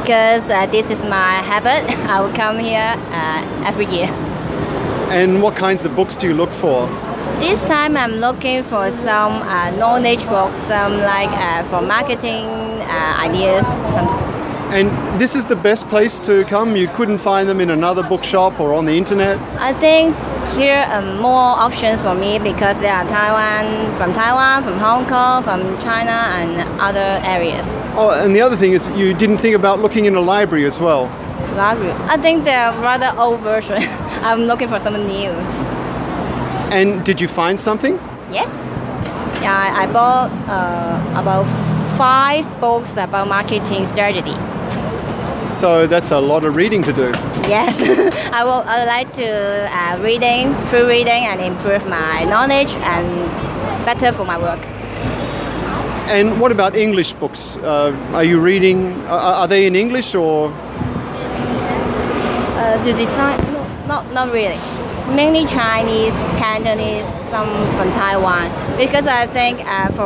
because this is my habit. I will come here every year. And what kinds of books do you look for? This time I'm looking for some knowledge books, some like for marketing ideas. And this is the best place to come? You couldn't find them in another bookshop or on the internet? I think here are more options for me because there are Taiwan, from Hong Kong, from China and other areas. Oh, and the other thing is you didn't think about looking in a library as well? Library? I think they're rather old version. I'm looking for something new. And did you find something? Yes. Yeah, I bought about 5 books about marketing strategy. So that's a lot of reading to do. Yes, I would like to through reading and improve my knowledge and better for my work. And what about English books? Are you reading, are they in English or? The design, no, not really. Mainly Chinese, Cantonese, some from Taiwan. Because I think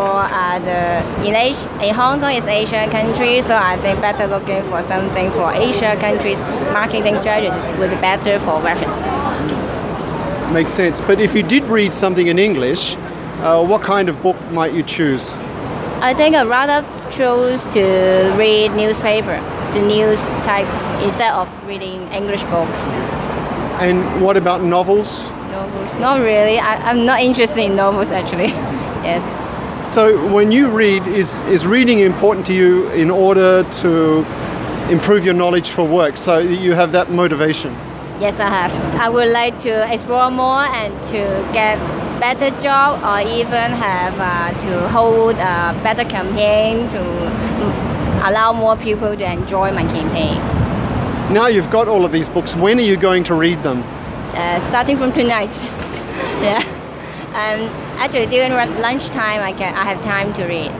in Hong Kong is Asian country, so I think better looking for something for Asia countries. Marketing strategies would be better for reference. Makes sense. But if you did read something in English, what kind of book might you choose? I think I'd rather choose to read newspaper, the news type, instead of reading English books. And what about novels? Novels? Not really. I'm not interested in novels actually. Yes. So when you read, is reading important to you in order to improve your knowledge for work, so you have that motivation? Yes, I have. I would like to explore more and to get better job or even have to hold a better campaign to allow more people to enjoy my campaign. Now you've got all of these books, when are you going to read them? Starting from tonight. Yeah. Actually, during lunchtime, I have time to read.